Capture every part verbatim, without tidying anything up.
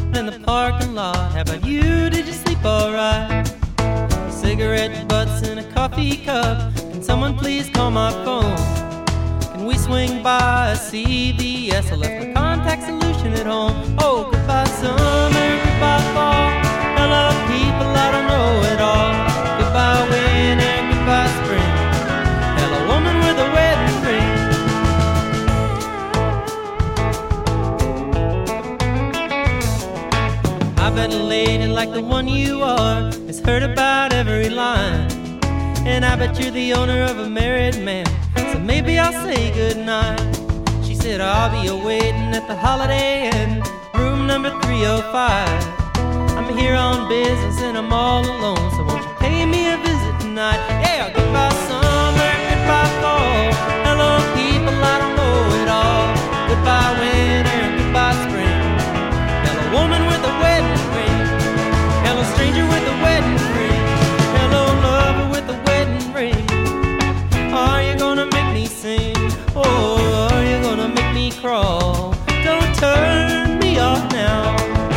in the parking lot. How about you? Did you sleep alright? Cigarette butts in a coffee cup. Can someone please call my phone? Can we swing by a C V S? I left my contact solution at home. Oh, goodbye summer, goodbye fall. Hello people, I don't know it all. Goodbye winter, goodbye spring. Hello woman with a wedding ring. I bet a lady like the one you are has heard about every line. And I bet you're the owner of a married man, so maybe I'll say goodnight. She said I'll be awaiting at the Holiday Inn, room number three oh five. I'm here on business and I'm all alone, so won't you pay me a visit tonight? Yeah, goodbye summer, goodbye fall. Hello people, I don't know it all. Goodbye winter, goodbye spring. Hello woman with a wedding ring. Hello stranger with a wedding ring. Hello lover with a wedding ring. Are you gonna make me sing? Oh, are you gonna make me crawl? Don't turn me off now.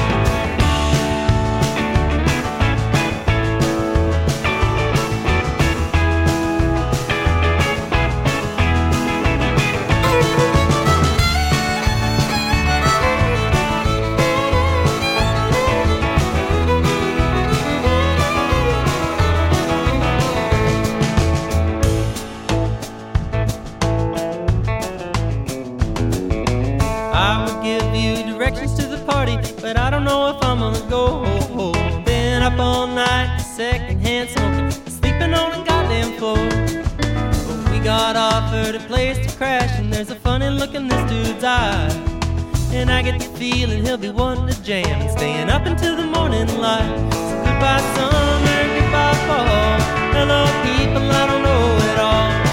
But I don't know if I'm gonna go. Been up all night, secondhand smoking, sleeping on the goddamn floor. But we got offered a place to crash, and there's a funny look in this dude's eye. And I get the feeling he'll be wanting to jam and staying up until the morning light. So goodbye summer, goodbye fall. Hello people, I don't know it all.